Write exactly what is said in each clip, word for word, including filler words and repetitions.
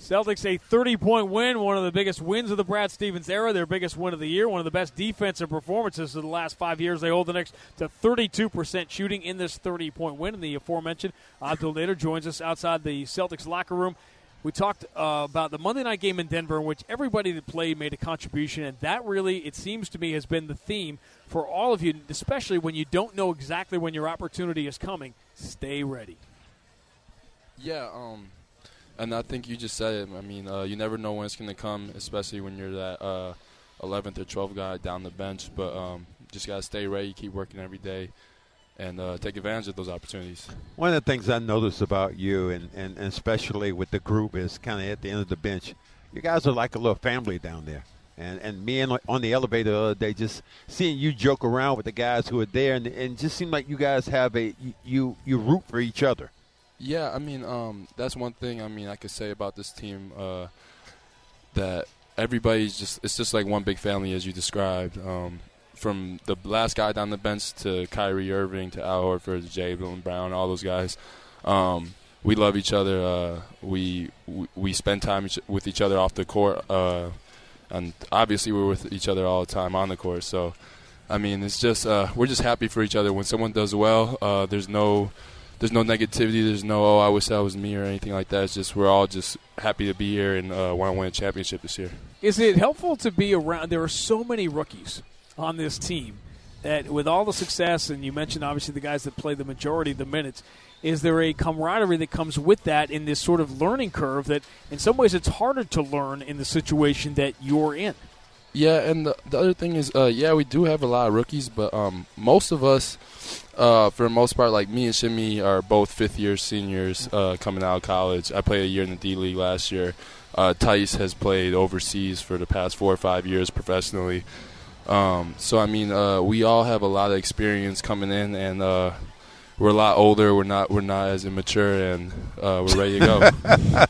Celtics a thirty-point win, one of the biggest wins of the Brad Stevens era, their biggest win of the year, one of the best defensive performances of the last five years. They hold the Knicks to thirty-two percent shooting in this thirty-point win. And the aforementioned Abdul Nader joins us outside the Celtics locker room. We talked uh, about the Monday night game in Denver in which everybody that played made a contribution, and that really, it seems to me, has been the theme for all of you, especially when you don't know exactly when your opportunity is coming. Stay ready. Yeah, um, and I think you just said it. I mean, uh, you never know when it's going to come, especially when you're that uh, eleventh or twelfth guy down the bench. But um, just got to stay ready, keep working every day, and uh, take advantage of those opportunities. One of the things I noticed about you, and, and, and especially with the group, is kind of at the end of the bench, you guys are like a little family down there. And and me and on the elevator the other day, just seeing you joke around with the guys who are there, and, and just seem like you guys have a you, you you root for each other. Yeah, I mean, um, that's one thing, I mean, I could say about this team, uh, that everybody's just, it's just like one big family, as you described. Um, from the last guy down the bench to Kyrie Irving to Al Horford to Jaylen Brown, all those guys. Um, we love each other. Uh, we, we we spend time each, with each other off the court. Uh, and obviously we're with each other all the time on the court. So, I mean, it's just, uh, we're just happy for each other. When someone does well, uh, there's no... There's no negativity. There's no, oh, I wish that was me or anything like that. It's just we're all just happy to be here and uh, want to win a championship this year. Is it helpful to be around? There are so many rookies on this team that with all the success, and you mentioned obviously the guys that play the majority of the minutes, is there a camaraderie that comes with that in this sort of learning curve that in some ways it's harder to learn in the situation that you're in? Yeah, and the, the other thing is, uh, yeah, we do have a lot of rookies, but um, most of us, uh, for the most part, like me and Shimmy are both fifth-year seniors uh, coming out of college. I played a year in the D-League last year. Uh, Tice has played overseas for the past four or five years professionally. Um, so, I mean, uh, we all have a lot of experience coming in, and uh, we're a lot older. We're not we're not as immature, and uh, we're ready to go.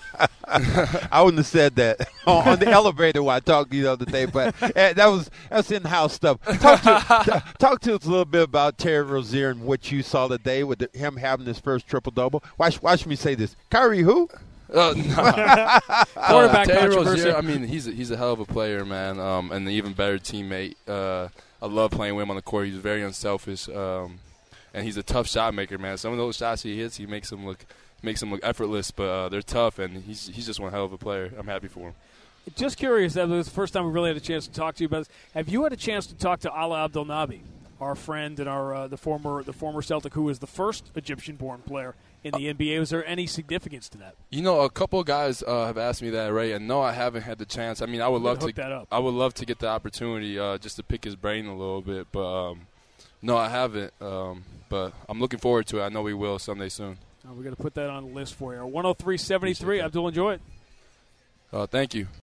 I wouldn't have said that on, on the elevator when I talked to you the other day, but uh, that was that's in-house stuff. Talk to, talk to us a little bit about Terry Rozier and what you saw today with the, him having his first triple-double. Watch, watch me say this. Kyrie who? Uh, nah. Quarterback uh, Terry controversy. Rozier, I mean, he's a, he's a hell of a player, man, um, and an even better teammate. Uh, I love playing with him on the court. He's very unselfish, um, and he's a tough shot maker, man. Some of those shots he hits, he makes them look makes them look effortless, but uh, they're tough, and he's he's just one hell of a player. I'm happy for him. Just curious, that was the first time we really had a chance to talk to you about this. Have you had a chance to talk to Ala Abdelnaby, our friend and our uh, the former the former Celtic, who was the first Egyptian-born player in the uh, N B A? Was there any significance to that? You know, a couple of guys uh, have asked me that, Ray, and no, I haven't had the chance. I mean, I would love hook to. That up. I would love to get the opportunity uh, just to pick his brain a little bit, but um, no, I haven't. Um, but I'm looking forward to it. I know we will someday soon. Uh, we're going to put that on the list for you. one oh three seventy-three. Abdul, enjoy it. Uh, thank you.